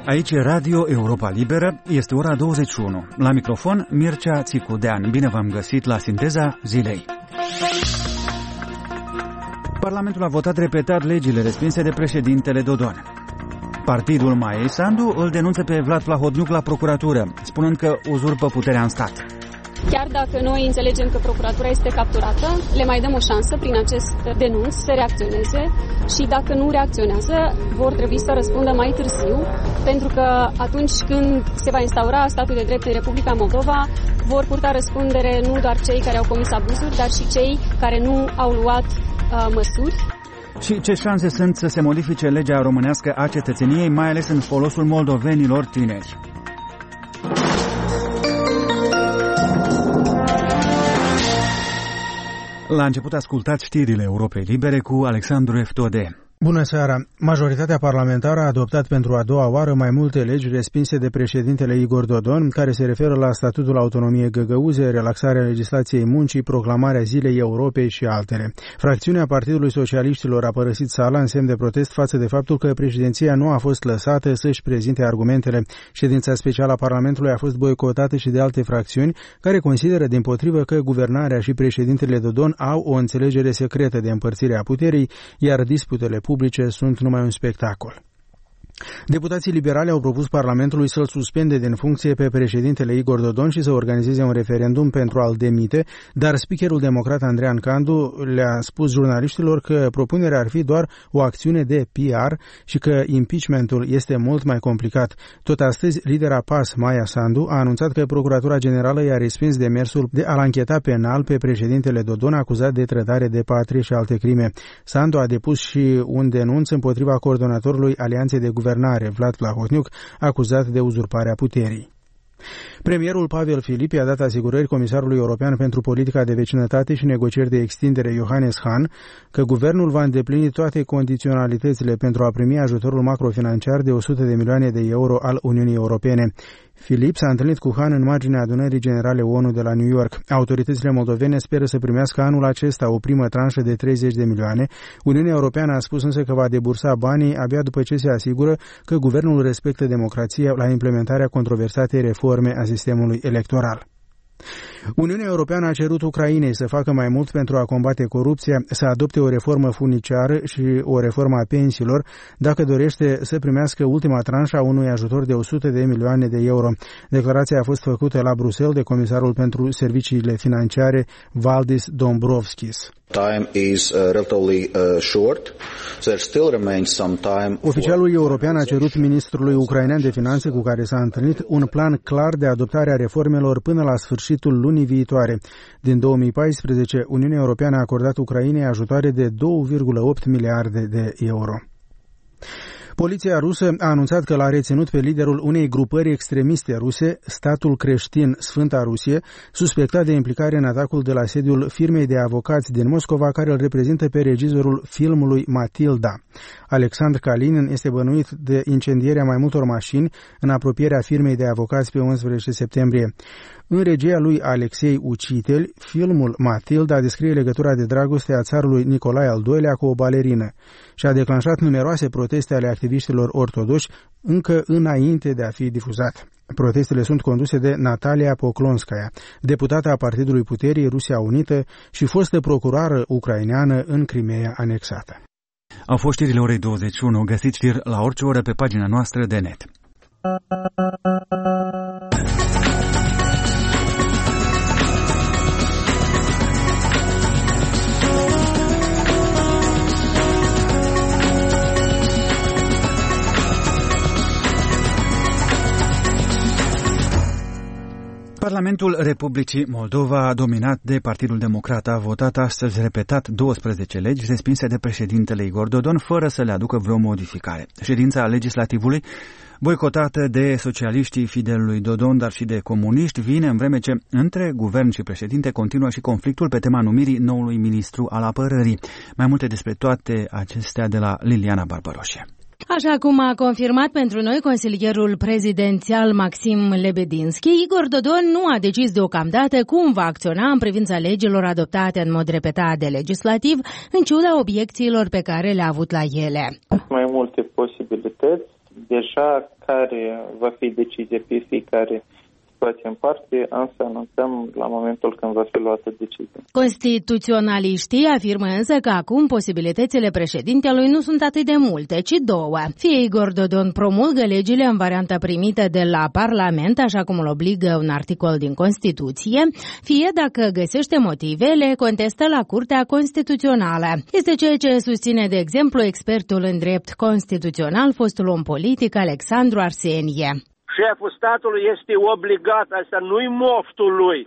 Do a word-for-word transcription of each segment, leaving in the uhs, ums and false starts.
Aici e Radio Europa Liberă, este ora douăzeci și unu. La microfon, Mircea Țicudean. Bine v-am găsit la Sinteza Zilei. Parlamentul a votat repetat legile respinse de președintele Dodon. Partidul Maiei Sandu îl denunță pe Vlad Plahotniuc la procuratură, spunând că uzurpă puterea în stat. Chiar dacă noi înțelegem că procuratura este capturată, le mai dăm o șansă prin acest denunț să reacționeze și dacă nu reacționează, vor trebui să răspundă mai târziu, pentru că atunci când se va instaura statul de drept în Republica Moldova, vor purta răspundere nu doar cei care au comis abuzuri, dar și cei care nu au luat uh, măsuri. Și ce șanse sunt să se modifice legea românească a cetățeniei, mai ales în folosul moldovenilor tineri? La început ascultați știrile Europei Libere cu Alexandru Eftode. Bună seara! Majoritatea parlamentară a adoptat pentru a doua oară mai multe legi respinse de președintele Igor Dodon, care se referă la statutul autonomiei găgăuze, relaxarea legislației muncii, proclamarea Zilei Europei și altele. Fracțiunea Partidului Socialiștilor a părăsit sala în semn de protest față de faptul că președinția nu a fost lăsată să-și prezinte argumentele. Ședința specială a Parlamentului a fost boicotată și de alte fracțiuni, care consideră dimpotrivă că guvernarea și președintele Dodon au o înțelegere secretă de împărțire a puterii, iar disputele publice sunt numai un spectacol. Deputații liberali au propus Parlamentului să-l suspende din funcție pe președintele Igor Dodon și să organizeze un referendum pentru a-l demite, dar speakerul democrat Andrean Candu le-a spus jurnaliștilor că propunerea ar fi doar o acțiune de P R și că impeachmentul este mult mai complicat. Tot astăzi, lidera P A S, Maia Sandu, a anunțat că Procuratura Generală i-a respins demersul de a-l ancheta penal pe președintele Dodon, acuzat de trădare de patrie și alte crime. Sandu a depus și un denunț împotriva coordonatorului Alianței de Guvernare, Vlad Plahotniuc, acuzat de uzurparea puterii. Premierul Pavel Filip i-a dat asigurări comisarului european pentru politica de vecinătate și negocieri de extindere Johannes Hahn că guvernul va îndeplini toate condiționalitățile pentru a primi ajutorul macrofinanciar de o sută de milioane de euro al Uniunii Europene. Filip s-a întâlnit cu Hahn în marginea adunării generale O N U de la New York. Autoritățile moldovene speră să primească anul acesta o primă tranșă de treizeci de milioane. Uniunea Europeană a spus însă că va debursa banii abia după ce se asigură că guvernul respectă democrația la implementarea controversatei reforme a sistemului electoral. Uniunea Europeană a cerut Ucrainei să facă mai mult pentru a combate corupția, să adopte o reformă furniciară și o reformă a pensiilor, dacă dorește să primească ultima tranșă a unui ajutor de o sută de milioane de euro. Declarația a fost făcută la Bruxelles de comisarul pentru serviciile financiare Valdis Dombrovskis. Time is uh, relatively uh, short. There still remains some time. Oficialul european a cerut ministrului ucrainean de finanțe cu care s-a întâlnit un plan clar de adoptare a reformelor până la sfârșitul lunii viitoare. Din două mii paisprezece, Uniunea Europeană a acordat Ucrainei ajutoare de două virgulă opt miliarde de euro. Poliția rusă a anunțat că l-a reținut pe liderul unei grupări extremiste ruse, Statul Creștin Sfânta Rusie, suspectat de implicare în atacul de la sediul firmei de avocați din Moscova, care îl reprezintă pe regizorul filmului Matilda. Alexandru Kalinin este bănuit de incendierea mai multor mașini în apropierea firmei de avocați pe unsprezece septembrie. În regia lui Alexei Ucitel, filmul Matilda descrie legătura de dragoste a țarului Nicolae al doilea cu o balerină și a declanșat numeroase proteste ale activiștilor ortodoși încă înainte de a fi difuzat. Protestele sunt conduse de Natalia Poklonskaya, deputată a Partidului Puterii Rusia Unită și fostă procurară ucraineană în Crimea anexată. Au fost știrile orei douăzeci și unu. Găsiți știri la orice oră pe pagina noastră de net. Parlamentul Republicii Moldova, dominat de Partidul Democrat, a votat astăzi repetat douăsprezece legi respinse de președintele Igor Dodon, fără să le aducă vreo modificare. Ședința legislativului, boicotată de socialiștii fidelului Dodon, dar și de comuniști, vine în vreme ce între guvern și președinte continuă și conflictul pe tema numirii noului ministru al apărării. Mai multe despre toate acestea de la Liliana Barbaroșe. Așa cum a confirmat pentru noi consilierul prezidențial Maxim Lebedinski, Igor Dodon nu a decis deocamdată cum va acționa în privința legilor adoptate în mod repetat de legislativ, în ciuda obiecțiilor pe care le-a avut la ele. Mai multe posibilități deja care va fi decizia pe fiecare situație în parte, însă anunțăm la momentul când va fi luată decizia. Constituționaliștii afirmă însă că acum posibilitățile președintelui nu sunt atât de multe, ci două. Fie Igor Dodon promulgă legile în varianta primită de la Parlament, așa cum îl obligă un articol din Constituție, fie, dacă găsește motive, le contestă la Curtea Constituțională. Este ceea ce susține, de exemplu, expertul în drept constituțional, fostul om politic Alexandru Arsenie. Șeful statului este obligat, asta nu-i moftul lui.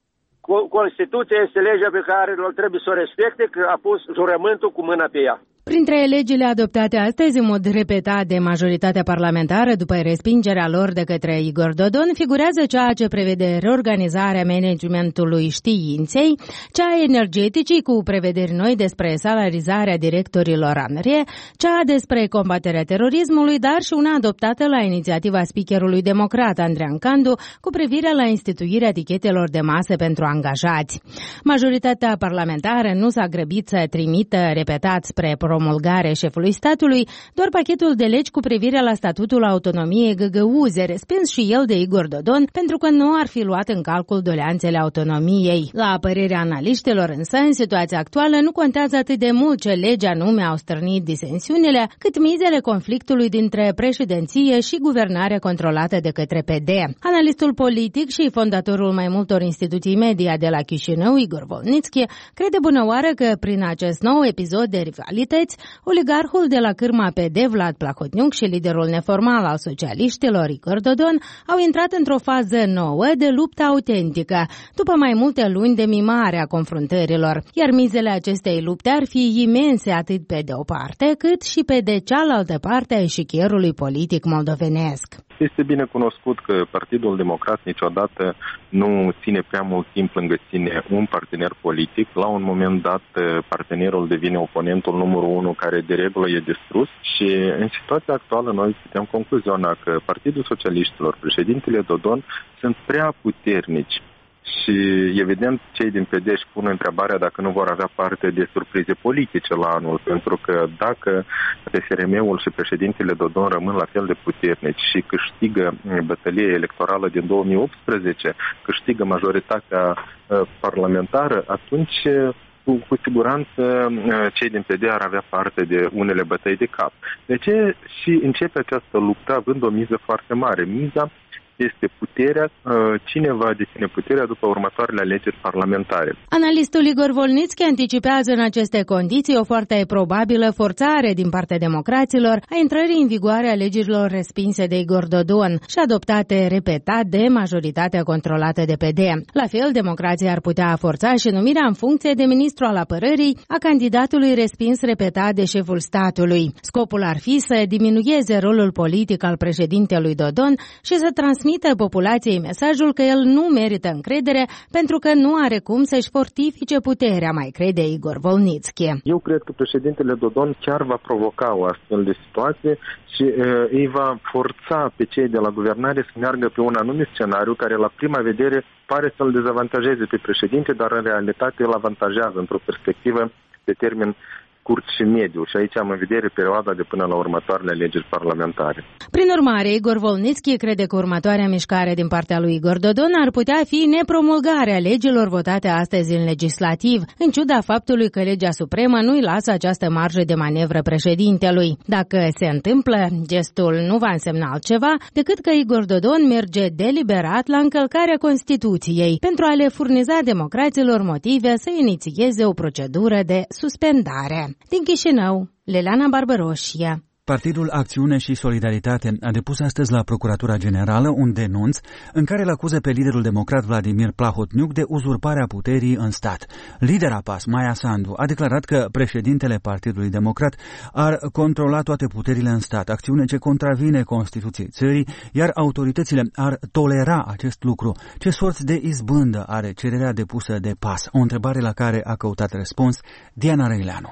Constituția este legea pe care îl trebuie să o respecte, că a pus jurământul cu mâna pe ea. Printre legile adoptate astăzi în mod repetat de majoritatea parlamentară după respingerea lor de către Igor Dodon figurează cea ce prevede reorganizarea managementului științei, cea a energeticii cu prevederi noi despre salarizarea directorilor A N R E, cea despre combaterea terorismului, dar și una adoptată la inițiativa speakerului democrat Andrean Candu cu privire la instituirea etichetelor de masă pentru angajați. Majoritatea parlamentară nu s-a grăbit să trimită repetat spre promulgare șefului statului doar pachetul de legi cu privire la statutul autonomiei găgăuze, respins și el de Igor Dodon, pentru că nu ar fi luat în calcul doleanțele autonomiei. La părerea analiștilor însă, în situația actuală nu contează atât de mult ce legi anume au stârnit disensiunile, cât mizele conflictului dintre președinție și guvernare controlată de către P D. Analistul politic și fondatorul mai multor instituții media de la Chișinău, Igor Volnitski, crede bunăoară că prin acest nou episod de rivalități, oligarhul de la cârma P D, Vlad Plahotniuc, și liderul neformal al socialiștilor, Igor Dodon, au intrat într-o fază nouă de luptă autentică, după mai multe luni de mimare a confruntărilor, iar mizele acestei lupte ar fi imense atât pe de o parte, cât și pe de cealaltă parte a eșichierului politic moldovenesc. Este bine cunoscut că Partidul Democrat niciodată nu ține prea mult timp lângă sine un partener politic. La un moment dat, partenerul devine oponentul numărul unu, care de regulă e distrus, și în situația actuală noi putem concluziona că Partidul Socialiștilor, președintele Dodon, sunt prea puternici. Și, evident, cei din P D își pun întrebarea dacă nu vor avea parte de surprize politice la anul, pentru că dacă P S R M-ul și președintele Dodon rămân la fel de puternici și câștigă bătălia electorală din două mii optsprezece, câștigă majoritatea parlamentară, atunci cu, cu siguranță cei din P D ar avea parte de unele bătăi de cap. De ce și începe această luptă având o miză foarte mare? Miza este puterea, cine va deține puterea după următoarele alegeri parlamentare. Analistul Igor Volnitski anticipează în aceste condiții o foarte probabilă forțare din partea democraților a intrării în vigoare a legilor respinse de Igor Dodon și adoptate repetat de majoritatea controlată de P D. La fel, democrația ar putea forța și numirea în funcție de ministru al apărării a candidatului respins repetat de șeful statului. Scopul ar fi să diminueze rolul politic al președintelui Dodon și să transmită populației mesajul că el nu merită încredere pentru că nu are cum să-și fortifice puterea, mai crede Igor Volnitski. Eu cred că președintele Dodon chiar va provoca o astfel de situație și uh, îi va forța pe cei de la guvernare să meargă pe un anumit scenariu care la prima vedere pare să-l dezavantajeze pe președinte, dar în realitate îl avantajează într-o perspectivă de termen scurt și mediu, și aici am în vedere perioada de până la următoarele alegeri parlamentare. Prin urmare, Igor Volnitski crede că următoarea mișcare din partea lui Igor Dodon ar putea fi nepromulgarea legilor votate astăzi în legislativ, în ciuda faptului că legea supremă nu-i lasă această marjă de manevră președintelui. Dacă se întâmplă, gestul nu va însemna altceva decât că Igor Dodon merge deliberat la încălcarea Constituției pentru a le furniza democraților motive să inițieze o procedură de suspendare. Din Chișinău, Leleana Barbaroșia. Partidul Acțiune și Solidaritate a depus astăzi la Procuratura Generală un denunț în care îl acuză pe liderul democrat Vladimir Plahotniuc de uzurparea puterii în stat. Lidera P A S, Maia Sandu, a declarat că președintele Partidului Democrat ar controla toate puterile în stat, acțiune ce contravine Constituției țării, iar autoritățile ar tolera acest lucru. Ce sorți de izbândă are cererea depusă de P A S? O întrebare la care a căutat răspuns Diana Răileanu.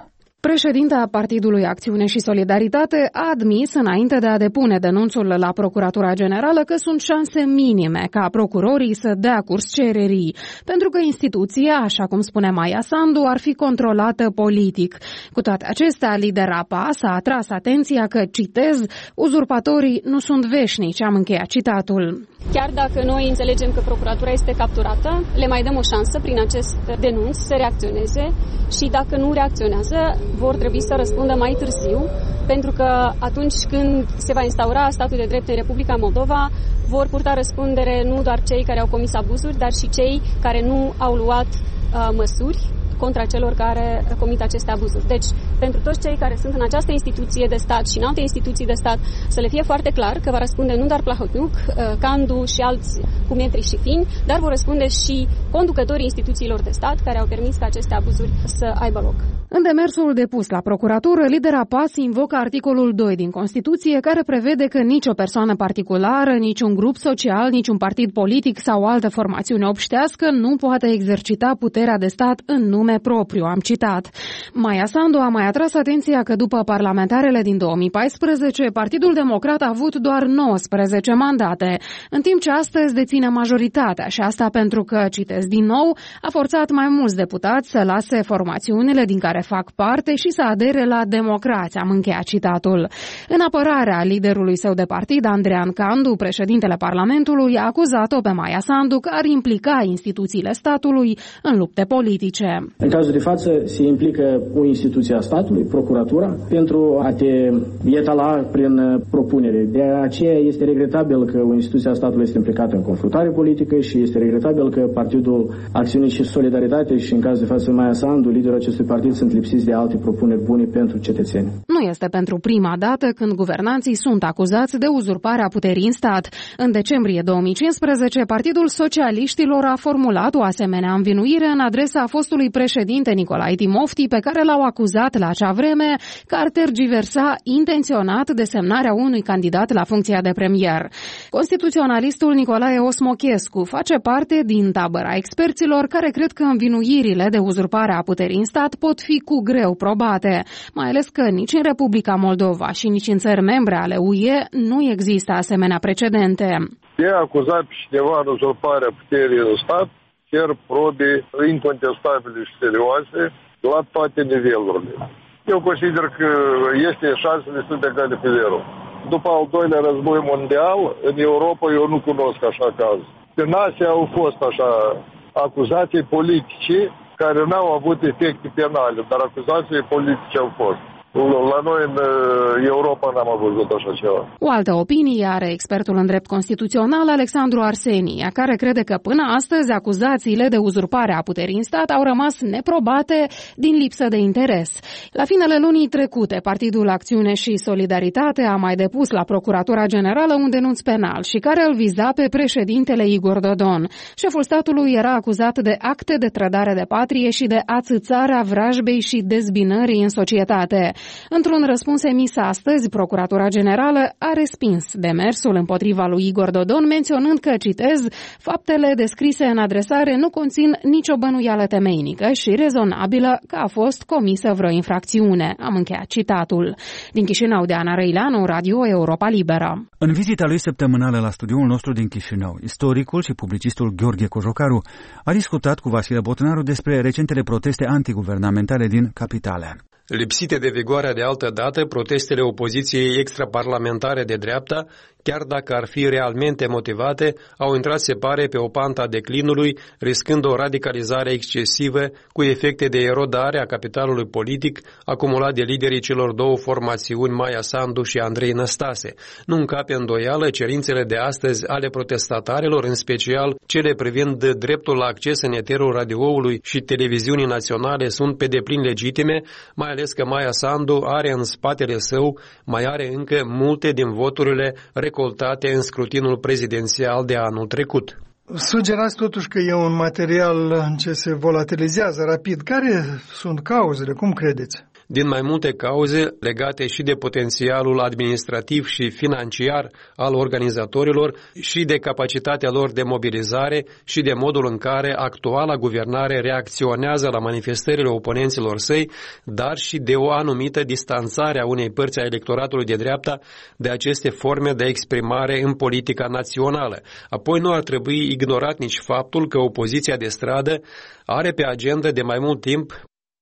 Președinta Partidului Acțiune și Solidaritate a admis înainte de a depune denunțul la Procuratura Generală că sunt șanse minime ca procurorii să dea curs cererii, pentru că instituția, așa cum spune Maia Sandu, ar fi controlată politic. Cu toate acestea, lidera P A S a atras atenția că, citez, uzurpatorii nu sunt veșnici, am încheiat citatul. Chiar dacă noi înțelegem că procuratura este capturată, le mai dăm o șansă prin acest denunț să reacționeze și dacă nu reacționează, vor trebui să răspundă mai târziu, pentru că atunci când se va instaura statul de drept în Republica Moldova, vor purta răspundere nu doar cei care au comis abuzuri, dar și cei care nu au luat uh, măsuri contra celor care comit aceste abuzuri. Deci, pentru toți cei care sunt în această instituție de stat și în alte instituții de stat, să le fie foarte clar că va răspunde nu doar Plahotniuc, Candu și alți cu metri și fini, dar vor răspunde și conducătorii instituțiilor de stat care au permis ca aceste abuzuri să aibă loc. În demersul depus la procuratură, lidera P A S invocă articolul doi din Constituție, care prevede că nicio persoană particulară, niciun grup social, niciun partid politic sau altă formațiune obștească nu poate exercita puterea de stat în nume propriu, am citat. Maia Sandu a mai atras atenția că după parlamentarele din două mii paisprezece, Partidul Democrat a avut doar nouăsprezece mandate, în timp ce astăzi deține majoritatea și asta pentru că, citez din nou, a forțat mai mulți deputați să lase formațiunile din care fac parte și să adere la democrați, am încheiat citatul. În apărarea liderului său de partid, Andrean Candu, președintele Parlamentului, a acuzat-o pe Maia Sandu că ar implica instituțiile statului în lupte politice. În cazul de față se implică o instituție a statului, procuratura, pentru a te etala prin propunere. De aceea este regretabil că o instituție a statului este implicată în confruntare politică și este regretabil că Partidul Acțiune și Solidaritate și în cazul de față Maia Sandu, liderul acestui partid, sunt lipsiți de alte propuneri bune pentru cetățeni. Nu este pentru prima dată când guvernanții sunt acuzați de uzurparea puterii în stat. În decembrie două mii cincisprezece, Partidul Socialiștilor a formulat o asemenea învinuire în adresa fostului președinte Nicolae Timofti, pe care l-au acuzat la acea vreme că ar tergiversa intenționat desemnarea unui candidat la funcția de premier. Constituționalistul Nicolae Osmochescu face parte din tabăra experților care cred că învinuirile de uzurpare a puterii în stat pot fi cu greu probate, mai ales că nici în Republica Moldova și nici în țări membre ale U E nu există asemenea precedente. De a acuza pe cineva în uzurparea puterii în stat, cer probe incontestabile și serioase la toate nivelurile. Eu consider că este șansă destul de egale pe zero. După al doilea război mondial, în Europa eu nu cunosc așa caz. În Asia au fost așa acuzații politice care n-au avut efecte penale, dar acuzații politice au fost. La noi în Europa n-am văzut așa ceva. O altă opinie are expertul în drept constituțional Alexandru Arsenia, care crede că până astăzi acuzațiile de uzurpare a puterii în stat au rămas neprobate din lipsă de interes. La finele lunii trecute, Partidul Acțiune și Solidaritate a mai depus la Procuratura Generală un denunț penal și care îl viza pe președintele Igor Dodon. Șeful statului era acuzat de acte de trădare de patrie și de ațățarea vrajbei și dezbinării în societate. Într-un răspuns emis astăzi, Procuratura Generală a respins demersul împotriva lui Igor Dodon, menționând că, citez, faptele descrise în adresare nu conțin nicio bănuială temeinică și rezonabilă că a fost comisă vreo infracțiune. Am încheiat citatul. Din Chișinău, Diana Răileanu, Radio Europa Liberă. În vizita lui săptămânală la studioul nostru din Chișinău, istoricul și publicistul Gheorghe Cojocaru a discutat cu Vasile Botnaru despre recentele proteste antiguvernamentale din capitală. Lipsite de vigoarea de altă dată, protestele opoziției extraparlamentare de dreapta, chiar dacă ar fi realmente motivate, au intrat, se pare, pe o pantă a declinului, riscând o radicalizare excesivă cu efecte de erodare a capitalului politic acumulat de liderii celor două formațiuni, Maia Sandu și Andrei Năstase. Nu încape îndoială, cerințele de astăzi ale protestatarilor, în special cele privind dreptul la acces în eterul radioului și televiziunii naționale, sunt pe deplin legitime, mai ales că Maia Sandu are în spatele său, mai are încă multe din voturile recoltate în scrutinul prezidențial de anul trecut. Sugerați totuși că e un material ce se volatilizează rapid. Care sunt cauzele? Cum credeți? din mai multe cauze legate și de potențialul administrativ și financiar al organizatorilor și de capacitatea lor de mobilizare și de modul în care actuala guvernare reacționează la manifestările oponenților săi, dar și de o anumită distanțare a unei părți a electoratului de dreapta de aceste forme de exprimare în politica națională. Apoi nu ar trebui ignorat nici faptul că opoziția de stradă are pe agenda de mai mult timp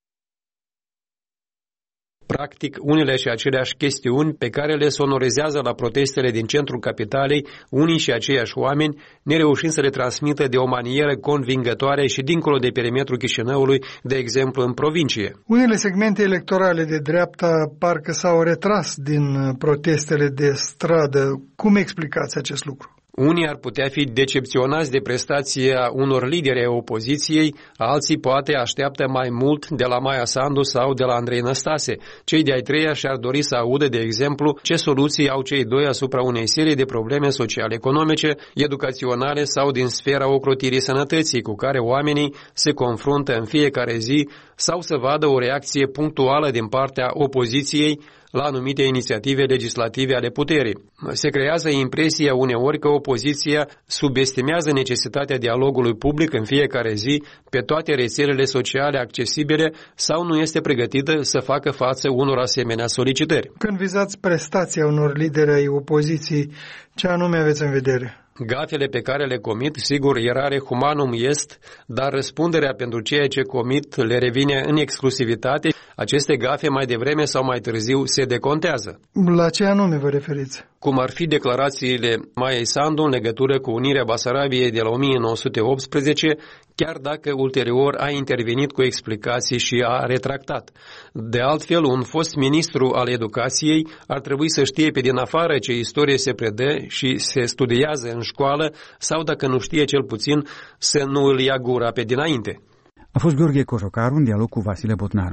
practic unele și aceleași chestiuni pe care le sonorizează la protestele din centrul capitalei unii și aceiași oameni, nereușind să le transmită de o manieră convingătoare și dincolo de perimetrul Chișinăului, de exemplu în provincie. Unele segmente electorale de dreapta parcă s-au retras din protestele de stradă. Cum explicați acest lucru? Unii ar putea fi decepționați de prestația unor lideri ai opoziției, alții poate așteaptă mai mult de la Maia Sandu sau de la Andrei Năstase. Cei de-ai treia și-ar dori să audă, de exemplu, ce soluții au cei doi asupra unei serii de probleme sociale-economice, educaționale sau din sfera ocrotirii sănătății, cu care oamenii se confruntă în fiecare zi, sau să vadă o reacție punctuală din partea opoziției la anumite inițiative legislative ale puterii. Se creează impresia uneori că opoziția subestimează necesitatea dialogului public în fiecare zi pe toate rețelele sociale accesibile sau nu este pregătită să facă față unor asemenea solicitări. Când vizați prestația unor lideri ai opoziției, ce anume aveți în vedere? Gafele pe care le comit, sigur, erare humanum est, dar răspunderea pentru ceea ce comit le revine în exclusivitate. Aceste gafe mai devreme sau mai târziu se decontează. La ce anume vă referiți? Cum ar fi declarațiile Maiei Sandu în legătură cu unirea Basarabiei de la o mie nouă sute optsprezece, chiar dacă ulterior a intervenit cu explicații și a retractat. De altfel, un fost ministru al educației ar trebui să știe pe din afară ce istorie se predă și se studiază în școală sau, dacă nu știe cel puțin, să nu îl ia gura pe dinainte. A fost Gheorghe Cojocaru în dialog cu Vasile Botnaru.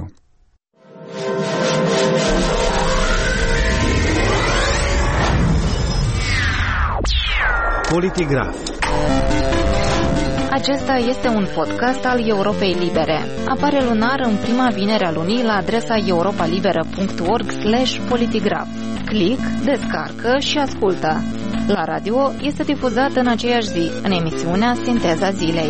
Politigraf. Acesta este un podcast al Europei Libere. Apare lunar în prima vinere a lunii la adresa europalibera punct org slash politigraf. Click, descarcă și ascultă. La radio este difuzat în aceeași zi, în emisiunea Sinteza Zilei.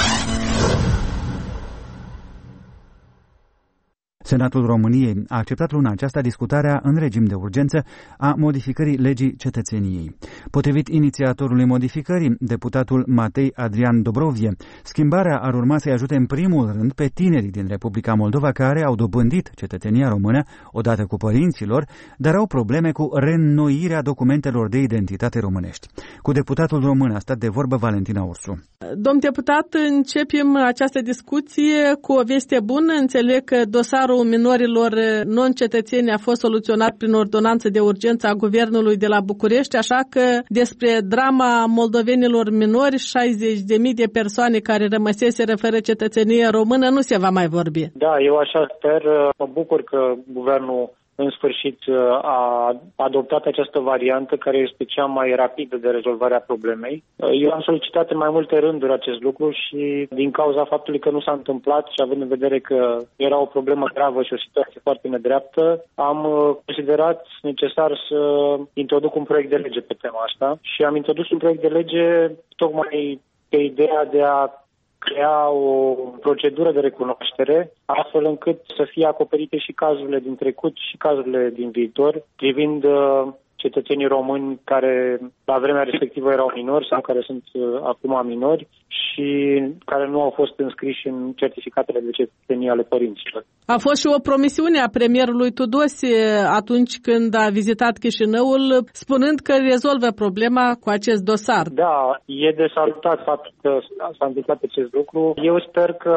Senatul României a acceptat luna aceasta discutarea în regim de urgență a modificării legii cetățeniei. Potrivit inițiatorului modificării, deputatul Matei Adrian Dobrovie, schimbarea ar urma să-i ajute în primul rând pe tinerii din Republica Moldova care au dobândit cetățenia română odată cu părinților, dar au probleme cu reînnoirea documentelor de identitate românești. Cu deputatul român a stat de vorbă Valentina Ursu. Domn deputat, începem această discuție cu o veste bună. Înțeleg că dosarul minorilor non-cetățeni a fost soluționat prin ordonanță de urgență a Guvernului de la București, așa că despre drama moldovenilor minori, șaizeci de mii de persoane care rămăseseră fără cetățenie română, nu se va mai vorbi. Da, eu așa sper. Mă bucur că Guvernul în sfârșit a adoptat această variantă care este cea mai rapidă de rezolvare a problemei. Eu am solicitat în mai multe rânduri acest lucru și din cauza faptului că nu s-a întâmplat și având în vedere că era o problemă gravă și o situație foarte nedreaptă, am considerat necesar să introduc un proiect de lege pe tema asta și am introdus un proiect de lege tocmai pe ideea de a crea o procedură de recunoaștere, astfel încât să fie acoperite și cazurile din trecut și cazurile din viitor, privind uh, cetățenii români care la vremea respectivă erau minori sau care sunt uh, acum minori și care nu au fost înscriși în certificatele de cetățenie ale părinților. A fost și o promisiune a premierului Tudose atunci când a vizitat Chișinăul, spunând că rezolvă problema cu acest dosar. Da, e de salutat faptul că s-a întâmplat acest lucru. Eu sper că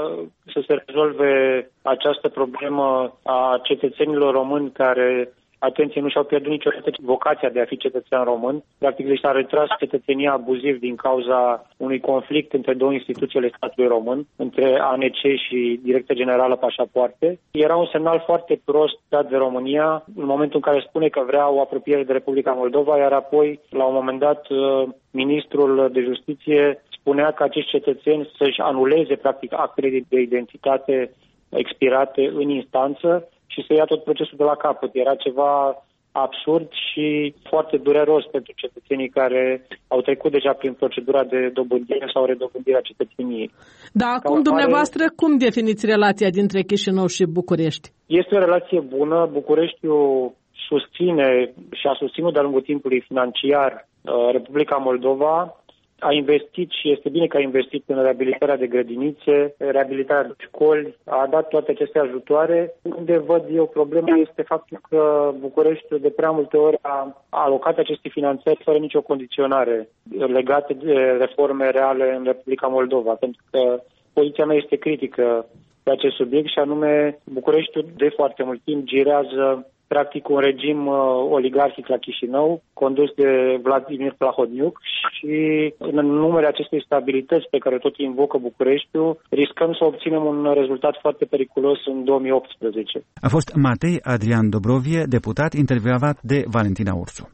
să se rezolve această problemă a cetățenilor români care, atenție, nu și-au pierdut niciodată vocația de a fi cetățean român. Practic, li s-a retras cetățenia abuziv din cauza unui conflict între două instituții ale statului român, între A N C și Direcția Generală Pașapoarte. Era un semnal foarte prost dat de România în momentul în care spune că vrea o apropiere de Republica Moldova, iar apoi, la un moment dat, ministrul de Justiție spunea că acești cetățeni să-și anuleze, practic, actele de identitate expirate în instanță, și să ia tot procesul de la capăt. Era ceva absurd și foarte dureros pentru cetățenii care au trecut deja prin procedura de dobândire sau redobândire a cetățeniei. Da, acum dumneavoastră, cum definiți relația dintre Chișinău și București? Este o relație bună. Bucureștiul susține și a susținut de-a lungul timpului financiar Republica Moldova. A investit și este bine că a investit în reabilitarea de grădinițe, reabilitarea de școli, a dat toate aceste ajutoare. Unde văd eu problema este faptul că Bucureștiul de prea multe ori a alocat aceste finanțări fără nicio condiționare legate de reforme reale în Republica Moldova, pentru că poziția mea este critică pe acest subiect și anume Bucureștiul de foarte mult timp girează practic un regim uh, oligarhic la Chișinău, condus de Vladimir Plahotniuc și în numele acestei stabilități pe care tot invocă Bucureștiul, riscăm să obținem un rezultat foarte periculos în două mii optsprezece. A fost Matei Adrian Dobrovie, deputat, intervievat de Valentina Ursu.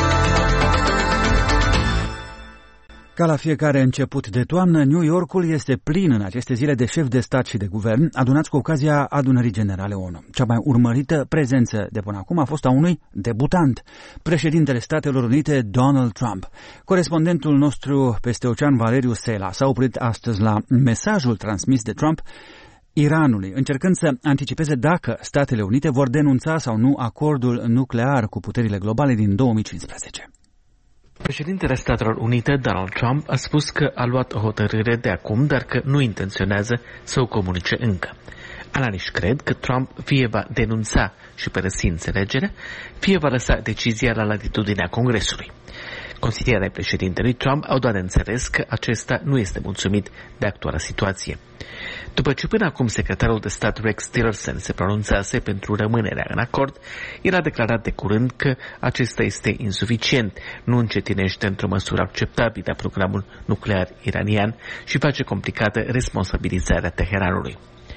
Ca la fiecare început de toamnă, New Yorkul este plin în aceste zile de șefi de stat și de guvern, adunați cu ocazia adunării generale O N U. Cea mai urmărită prezență de până acum a fost a unui debutant, președintele Statelor Unite, Donald Trump. Corespondentul nostru peste ocean, Valeriu Sela, s-a oprit astăzi la mesajul transmis de Trump Iranului, încercând să anticipeze dacă Statele Unite vor denunța sau nu acordul nuclear cu puterile globale din două mii cincisprezece. Președintele Statelor Unite, Donald Trump, a spus că a luat o hotărâre de acum, dar că nu intenționează să o comunice încă. Analiști cred că Trump fie va denunța și părăsi înțelegerea, fie va lăsa decizia la latitudinea Congresului. Consilierii președintelui Trump au dat de înțeles că acesta nu este mulțumit de actuala situație. După ce până acum secretarul de stat Rex Tillerson se pronunțase pentru rămânerea în acord, el a declarat de curând că acesta este insuficient, nu încetinește într-o măsură acceptabilă programul nuclear iranian și face complicată responsabilizarea Teheranului.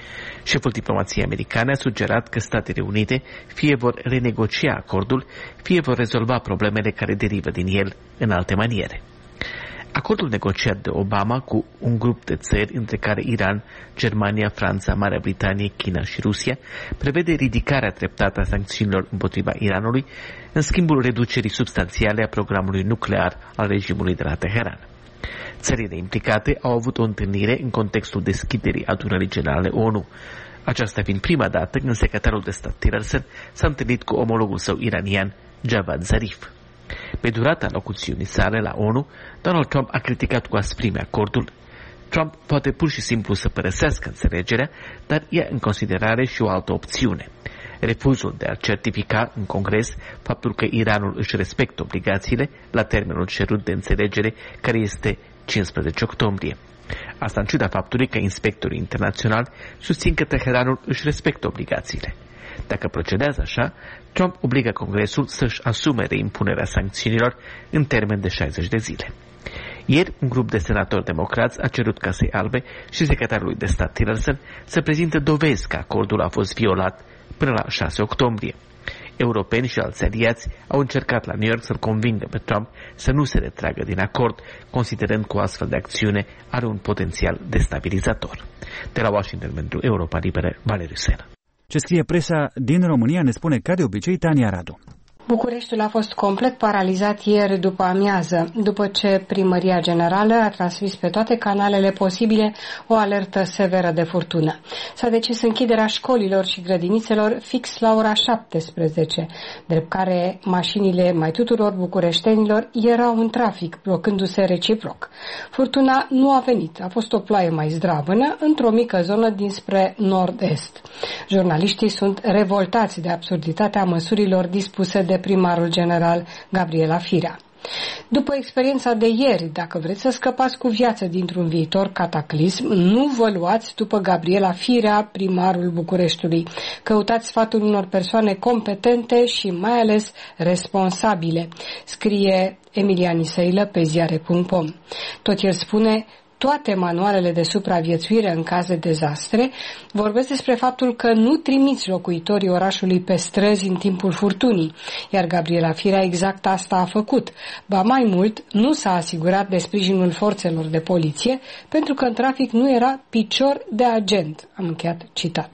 Șeful diplomației americane a sugerat că Statele Unite fie vor renegocia acordul, fie vor rezolva problemele care derivă din el în alte maniere. Acordul negociat de Obama cu un grup de țări, între care Iran, Germania, Franța, Marea Britanie, China și Rusia, prevede ridicarea treptată a sancțiunilor împotriva Iranului, în schimbul reducerii substanțiale a programului nuclear al regimului de la Teheran. Țările implicate au avut o întâlnire în contextul deschiderii adunării generale O N U. Aceasta fiind prima dată când secretarul de stat Tillerson s-a întâlnit cu omologul său iranian, Javad Zarif. Pe durata locuțiunii sale la O N U, Donald Trump a criticat cu asprime acordul. Trump poate pur și simplu să părăsească înțelegerea, dar ia în considerare și o altă opțiune. Refuzul de a certifica în Congres faptul că Iranul își respectă obligațiile la termenul cerut de înțelegere, care este cincisprezece octombrie. Asta în ciuda faptului că inspectorii internaționali susțin că Teheranul își respectă obligațiile. Dacă procedează așa, Trump obligă Congresul să-și asume reimpunerea sancțiunilor în termen de șaizeci de zile. Ieri, un grup de senatori democrați a cerut Casei Albe și secretarului de stat Tillerson să prezinte dovezi că acordul a fost violat până la șase octombrie. Europeni și alți aliați au încercat la New York să-l convingă pe Trump să nu se retragă din acord, considerând că o astfel de acțiune are un potențial destabilizator. De la Washington pentru Europa Liberă, Valeriu Sela. Ce scrie presa din România ne spune ca de obicei Tania Radu. Bucureștiul a fost complet paralizat ieri după amiază, după ce Primăria Generală a transmis pe toate canalele posibile o alertă severă de furtună. S-a decis închiderea școlilor și grădinițelor fix la ora șaptesprezece, drept care mașinile mai tuturor bucureștenilor erau în trafic, blocându-se reciproc. Furtuna nu a venit, a fost o ploaie mai zdravână într-o mică zonă dinspre nord-est. Jurnaliștii sunt revoltați de absurditatea măsurilor dispuse de primarul general Gabriela Firea. După experiența de ieri, dacă vreți să scăpați cu viață dintr-un viitor cataclism, nu vă luați după Gabriela Firea, primarul Bucureștiului. Căutați sfatul unor persoane competente și mai ales responsabile, scrie Emilian Isăilă pe ziare punct com. Tot el spune: toate manualele de supraviețuire în caz de dezastre vorbesc despre faptul că nu trimiți locuitorii orașului pe străzi în timpul furtunii, iar Gabriela Firea exact asta a făcut. Ba mai mult, nu s-a asigurat de sprijinul forțelor de poliție, pentru că în trafic nu era picior de agent. Am încheiat citatul.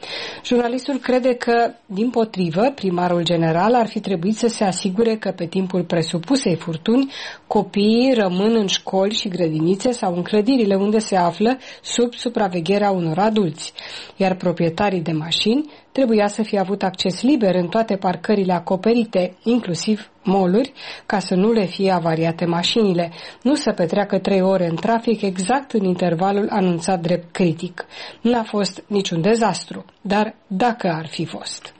Jurnalistul crede că, dimpotrivă, primarul general ar fi trebuit să se asigure că pe timpul presupusei furtuni, copiii rămân în școli și grădinițe sau în clădirile unde se află sub supravegherea unor adulți, iar proprietarii de mașini trebuia să fie avut acces liber în toate parcările acoperite, inclusiv mall-uri, ca să nu le fie avariate mașinile, nu să petreacă trei ore în trafic exact în intervalul anunțat drept critic. Nu a fost niciun dezastru, dar dacă ar fi fost.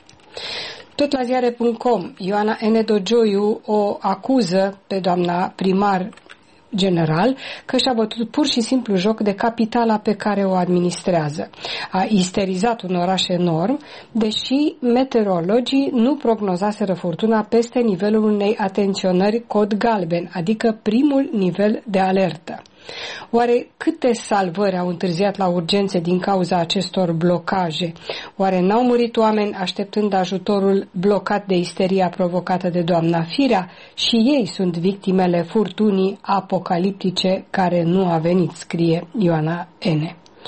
Tot la ziare punct com, Ioana N. Dogioiu o acuză pe doamna primar general că și-a bătut pur și simplu joc de capitala pe care o administrează. A isterizat un oraș enorm, deși meteorologii nu prognozaseră furtuna peste nivelul unei atenționări cod galben, adică primul nivel de alertă. Oare câte salvări au întârziat la urgențe din cauza acestor blocaje? Oare n-au murit oameni așteptând ajutorul blocat de isteria provocată de doamna Firea? Și ei sunt victimele furtunii apocaliptice care nu a venit, scrie Ioana N.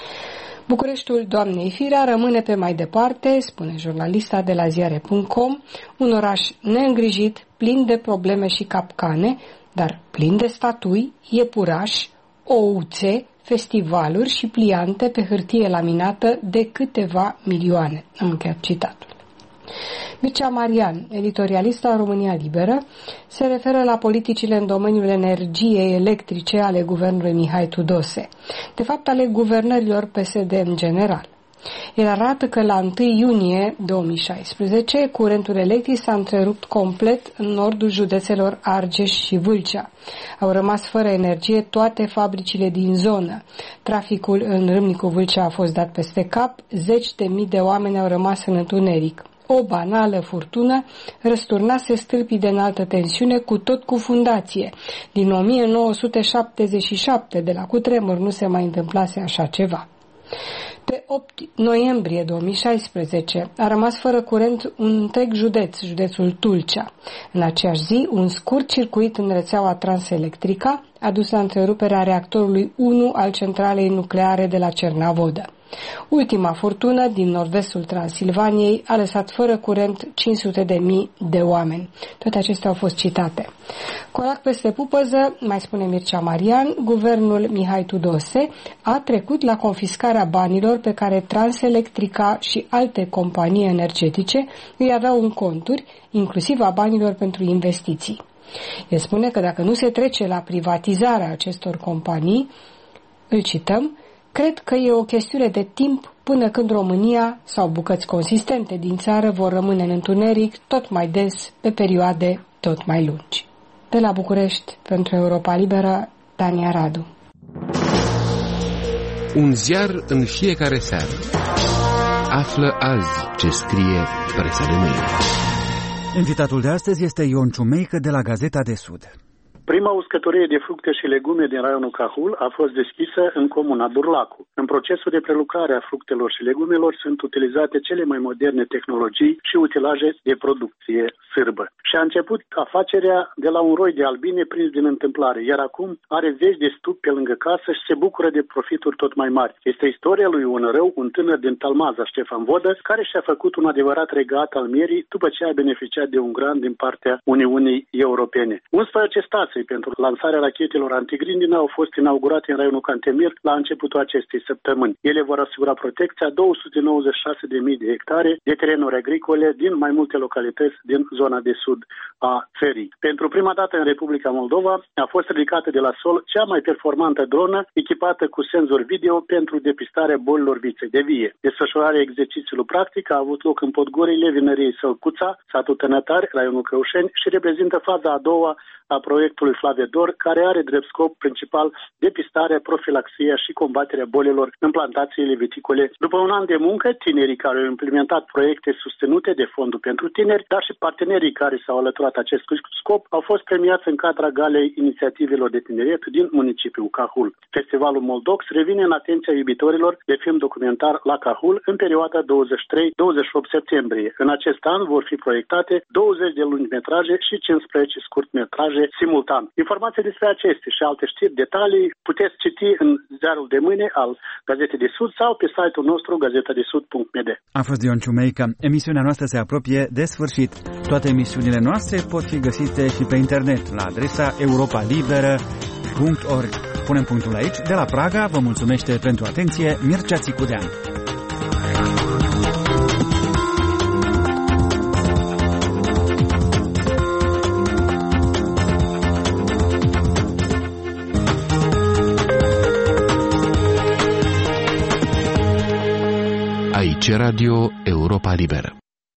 Bucureștiul doamnei Firea rămâne pe mai departe, spune jurnalista de la ziare punct com, un oraș neîngrijit, plin de probleme și capcane, dar plin de statui, iepurași, ouțe, festivaluri și pliante pe hârtie laminată de câteva milioane. Am încheiat citatul. Mircea Marian, editorialist al România Liberă, se referă la politicile în domeniul energiei electrice ale guvernului Mihai Tudose, de fapt ale guvernărilor P S D în general. El arată că la întâi iunie două mii șaisprezece curentul electric s-a întrerupt complet în nordul județelor Argeș și Vâlcea. Au rămas fără energie toate fabricile din zonă. Traficul în Râmnicu Vâlcea a fost dat peste cap, zeci de mii de oameni au rămas în întuneric. O banală furtună răsturnase stâlpii de înaltă tensiune cu tot cu fundație. Din o mie nouă sute șaptezeci și șapte, de la cutremur, nu se mai întâmplase așa ceva. Pe opt noiembrie două mii șaisprezece a rămas fără curent un întreg județ, județul Tulcea. În aceeași zi, un scurt circuit în rețeaua Transelectrica a dus la întreruperea reactorului unu al centralei nucleare de la Cernavodă. Ultima furtună din nord-vestul Transilvaniei a lăsat fără curent cinci sute de mii de oameni. Toate acestea au fost citate. Colac peste pupăză, mai spune Mircea Marian, guvernul Mihai Tudose a trecut la confiscarea banilor pe care Transelectrica și alte companii energetice îi aveau în conturi, inclusiv a banilor pentru investiții. El spune că dacă nu se trece la privatizarea acestor companii, îl cităm, cred că e o chestiune de timp până când România sau bucăți consistente din țară vor rămâne în întuneric tot mai des pe perioade tot mai lungi. De la București, pentru Europa Liberă, Tania Radu. Un ziar în fiecare seară. Află azi ce scrie presa de mâine. Invitatul de astăzi este Ion Ciumeică de la Gazeta de Sud. Prima uscătorie de fructe și legume din raionul Cahul a fost deschisă în comuna Burlacu. În procesul de prelucrare a fructelor și legumelor sunt utilizate cele mai moderne tehnologii și utilaje de producție sârbă. Și a început afacerea de la un roi de albine prins din întâmplare, iar acum are zeci de stupi pe lângă casă și se bucură de profituri tot mai mari. Este istoria lui un rău, un tânăr din Talmaza, Ștefan Vodă, care și-a făcut un adevărat regat al mierii după ce a beneficiat de un grant din partea Uniunii Europene. unsprezece stații pentru lansarea rachetelor antigrindină au fost inaugurate în raionul Cantemir la începutul acestei săptămâni. Ele vor asigura protecția două sute nouăzeci și șase de mii de hectare de terenuri agricole din mai multe localități din zona de sud a țării. Pentru prima dată în Republica Moldova a fost ridicată de la sol cea mai performantă dronă echipată cu senzor video pentru depistarea bolilor viței de vie. Desfășurarea exercițiului practic a avut loc în Podgorile vinăriei Sălcuța, satul Tănătari, raionul Căușeni și reprezintă faza a doua a proiectului Flavedor, care are drept scop principal depistarea, profilaxia și combaterea bolilor în plantațiile viticole. După un an de muncă, tinerii care au implementat proiecte susținute de Fondul pentru Tineri, dar și partenerii care s-au alăturat acestui scop, au fost premiați în cadra galei inițiativelor de tineret din municipiul Cahul. Festivalul Moldox revine în atenția iubitorilor de film documentar la Cahul în perioada douăzeci și trei douăzeci și opt septembrie. În acest an vor fi proiectate douăzeci de lungmetraje și cincisprezece scurtmetraje simultan important. Informații despre aceste și alte știri, detalii, puteți citi în ziarul de mâine al Gazetei de Sud sau pe site-ul nostru gazeta de sud punct m d. A fost Dion Ciumeică. Emisiunea noastră se apropie de sfârșit. Toate emisiunile noastre pot fi găsite și pe internet la adresa europa liberă punct org. Punem punctul aici. De la Praga vă mulțumește pentru atenție Mircea Țicudean. Aici Radio Europa Liberă.